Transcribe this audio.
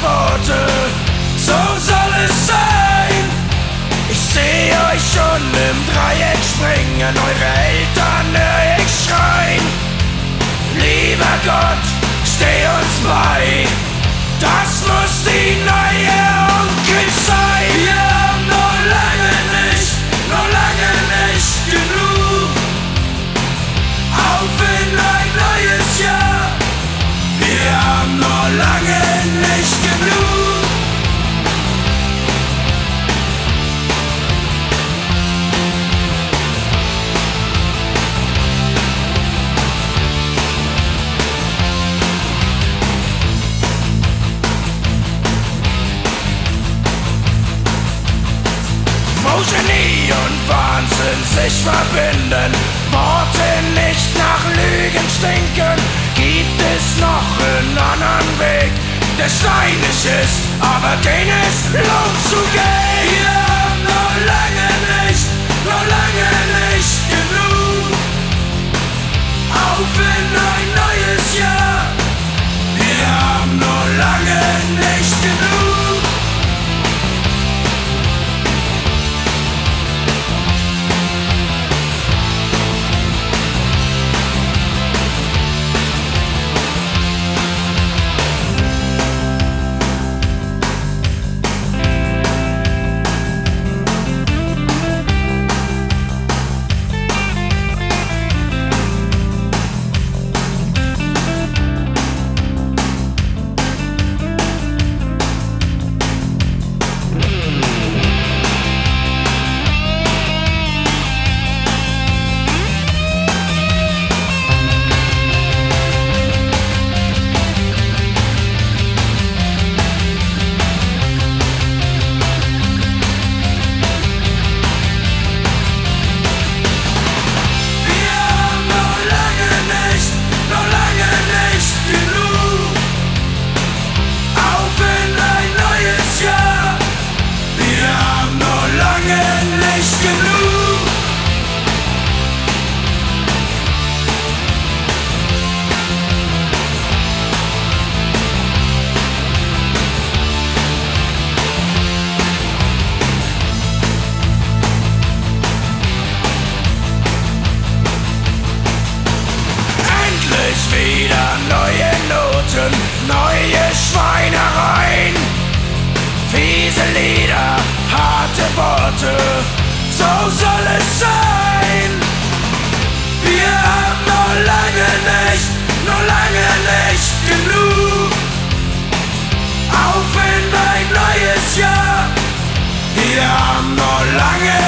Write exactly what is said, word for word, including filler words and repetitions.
Worte, so soll es sein. Ich seh euch schon im Dreieck springen, eure Eltern hör ich schreien. Lieber Gott, steh uns bei, das muss die neue Onkel sein. Wir haben noch lange nicht, noch lange nicht genug. Auf in ein neues Jahr, wir haben noch lange nicht genug. Wo Genie und Wahnsinn sich verbinden, Worte nicht nach Lügen stinken, gibt es noch einen anderen Weg, der steinig ist, aber den es lohnt zu gehen. Wir haben noch lange nicht, noch lange nicht genug. Auf in ein neues Jahr, wir haben noch lange nicht genug. Wieder neue Noten, neue Schweinereien, fiese Lieder, harte Worte, so soll es sein. Wir haben noch lange nicht, noch lange nicht genug. Auf in ein neues Jahr, wir haben noch lange